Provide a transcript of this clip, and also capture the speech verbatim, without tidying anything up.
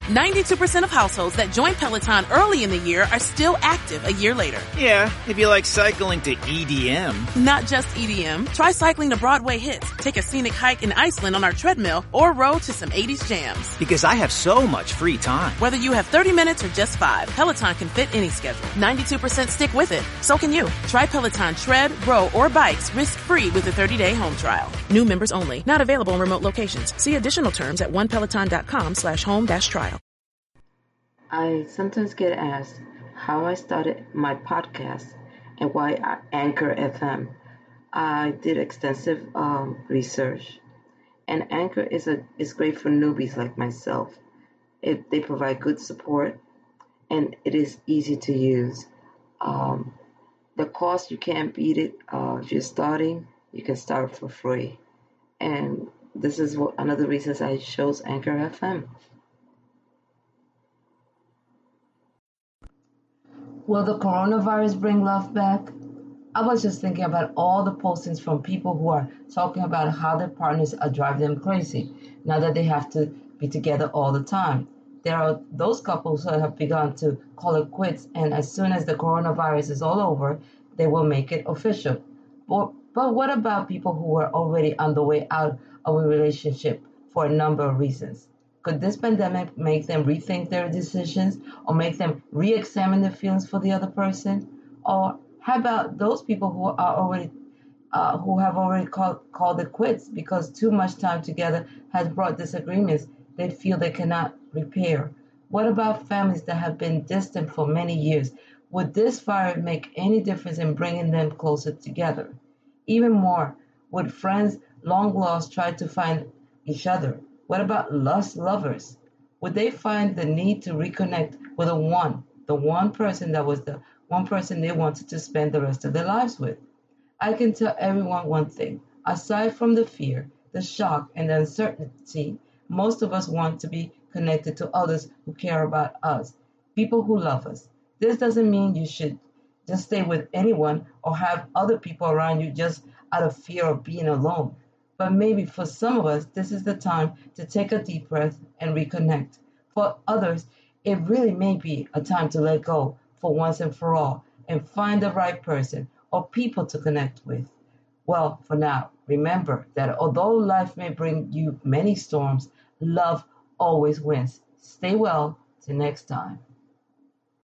ninety-two percent of households that join Peloton early in the year are still active a year later. Yeah, if you like cycling to E D M. Not just E D M. Try cycling to Broadway hits, take a scenic hike in Iceland on our treadmill, or row to some eighties jams. Because I have so much free time. Whether you have thirty minutes or just five, Peloton can fit any schedule. ninety-two percent stick with it. So can you. Try Peloton tread, row, or bikes risk-free with a thirty-day home trial. New members only. Not available in remote locations. See additional terms at onepeloton.com slash home dash trial. I sometimes get asked how I started my podcast and why I Anchor F M. I did extensive um, research, and Anchor is a is great for newbies like myself. It, they provide good support, and it is easy to use. Um, the cost, you can't beat it. Uh, if you're starting, you can start for free. And this is what, one of the reasons I chose Anchor F M. Will the coronavirus bring love back? I was just thinking about all the postings from people who are talking about how their partners are driving them crazy now that they have to be together all the time. There are those couples who have begun to call it quits, and as soon as the coronavirus is all over, they will make it official. But, but what about people who are already on the way out of a relationship for a number of reasons? Could this pandemic make them rethink their decisions or make them re-examine their feelings for the other person? Or how about those people who are already, uh, who have already called, called it quits because too much time together has brought disagreements they feel they cannot repair? What about families that have been distant for many years? Would this fire make any difference in bringing them closer together? Even more, would friends long lost try to find each other? What about lost lovers? Would they find the need to reconnect with the one, the one person that was the one person they wanted to spend the rest of their lives with? I can tell everyone one thing. Aside from the fear, the shock, and the uncertainty, most of us want to be connected to others who care about us, people who love us. This doesn't mean you should just stay with anyone or have other people around you just out of fear of being alone. But maybe for some of us, this is the time to take a deep breath and reconnect. For others, it really may be a time to let go for once and for all and find the right person or people to connect with. Well, for now, remember that although life may bring you many storms, love always wins. Stay well till next time.